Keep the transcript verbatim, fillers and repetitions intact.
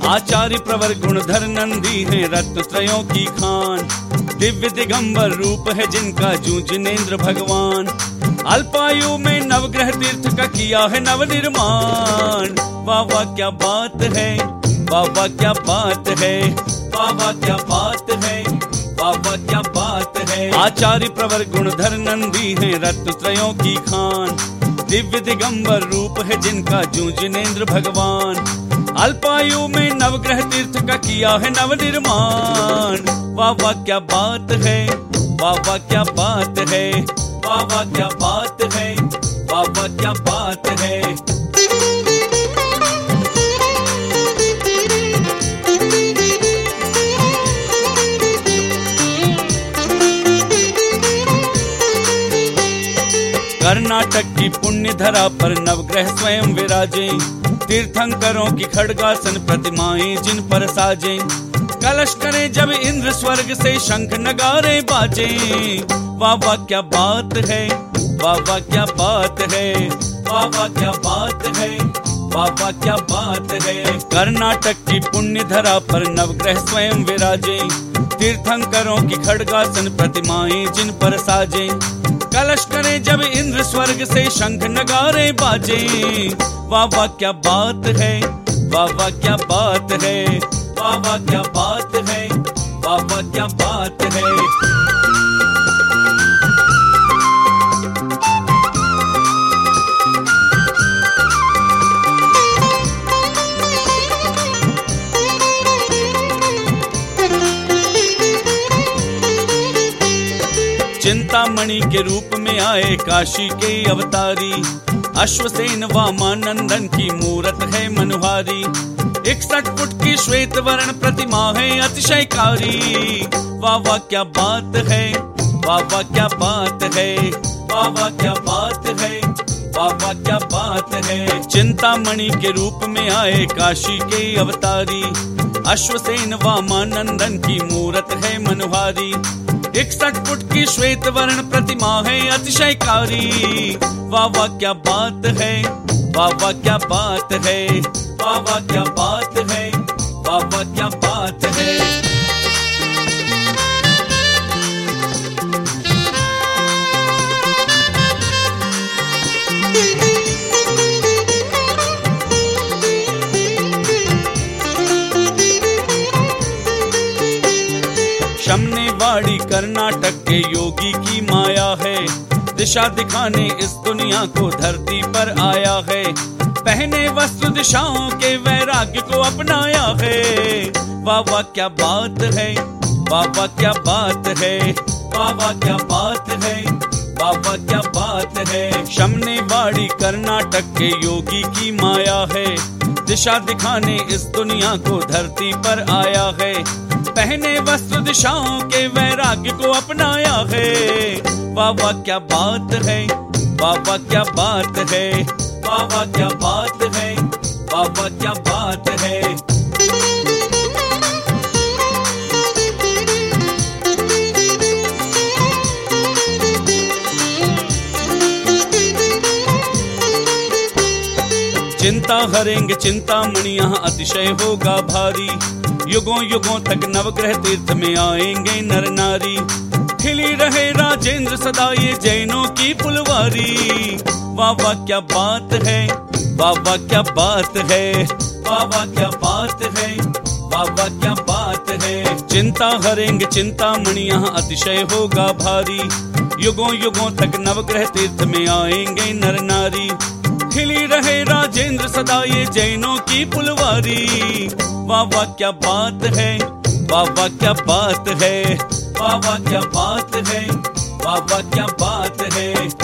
आचार्य प्रवर गुणधर नंदी है रत्न त्रयों की खान। दिव्य दिगंबर रूप है जिनका जूं जिनेंद्र भगवान। अल्पायु में नवग्रह तीर्थ का किया है नव निर्माण। वाह वाह क्या बात है, वाह वाह क्या बात है, वाह वाह क्या बात है, वाह वाह क्या बात है। आचार्य प्रवर गुणधर नंदी है रत्न त्रयों की खान। दिव्य दिगंबर रूप है जिनका जूं जिनेंद्र भगवान। अल्पायु में नवग्रह तीर्थ का किया है नव निर्माण। वाह वाह क्या बात है, वाह वाह क्या बात है, वाह वाह क्या बात है, वाह वाह क्या बात है। कर्नाटक की पुण्य धरा पर नवग्रह स्वयं विराजे। तीर्थंकरों की खड्गासन प्रतिमाएं जिन पर साजे। कलश करे जब इंद्र स्वर्ग से शंख नगारे बाजे। वाह वाह क्या बात है, वाह वाह क्या बात है, वाह वाह क्या बात है, वाह वाह क्या बात है। कर्नाटक की पुण्य धरा पर नवग्रह स्वयं विराजे। तीर्थंकरों की खड्गासन प्रतिमाएं जिन पर साजे। कलश करे जब इंद्र स्वर्ग से शंख नगारे बाजे। वाह वाह क्या बात है, वाह वाह क्या बात है, वाह वाह क्या बात है, वाह वाह क्या बात है। चिंतामणि के रूप में आए काशी के अवतारी। अश्वसेन वामानंदन की मूरत है मनोहारी। इकसठ फुट की श्वेत वर्ण प्रतिमा है अतिशयकारी। वाह वाह क्या बात है, वाह वाह क्या बात है, वाह वाह क्या बात है, वाह वाह क्या बात है। चिंतामणि के रूप में आए काशी के अवतारी। अश्वसेन वामानंदन की मूरत है मनोहारी। इकसठ फुट की श्वेत वर्ण प्रतिमा है अतिशयकारी। वाह वाह क्या बात है, वाह वाह क्या बात है, वाह वाह क्या बात है, वाह वाह क्या बात है। शमनेवाड़ी कर्नाटक के योगी की माया है। दिशा दिखाने इस दुनिया को धरती पर आया है। पहने वस्त्र दिशाओं के वैराग्य को अपनाया है। वाह वाह क्या बात है, वाह वाह क्या बात है, वाह वाह क्या बात है, वाह वाह क्या बात है। शमनेवाड़ी कर्नाटक के योगी की माया है। दिशा दिखाने इस दुनिया को धरती पर आया है। पहने वस्त्र दिशाओं के वैराग्य को अपनाया है। वाह वाह क्या बात है, वाह वाह क्या बात है, वाह वाह क्या बात है, वाह वाह क्या बात है। चिंता हरेंगे चिंतामणि यहाँ अतिशय होगा भारी। युगों युगों तक नवग्रह तीर्थ में आएंगे नर नारी। खिली रहे राजेंद्र सदा ये जैनों की फुलवारी। वाह वाह क्या बात है, वाह वाह क्या बात है, वाह वाह क्या बात है, वाह वाह क्या बात है। चिंता हरेंगे चिंतामणि यहाँ अतिशय होगा भारी। युगों युगों तक नवग्रह तीर्थ में आएंगे नर नारी। खिली रहे राजेंद्र सदा ये जैनों की फुलवारी। वाह वाह क्या बात है, वाह वाह क्या बात है, वाह वाह क्या बात है, वाह वाह क्या बात है।